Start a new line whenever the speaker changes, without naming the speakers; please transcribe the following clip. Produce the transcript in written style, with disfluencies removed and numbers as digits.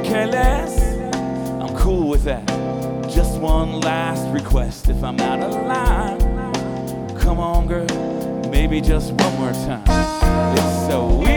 care less, I'm cool with that. Just one last request, if I'm out of line, come on girl, maybe just one more time. It's so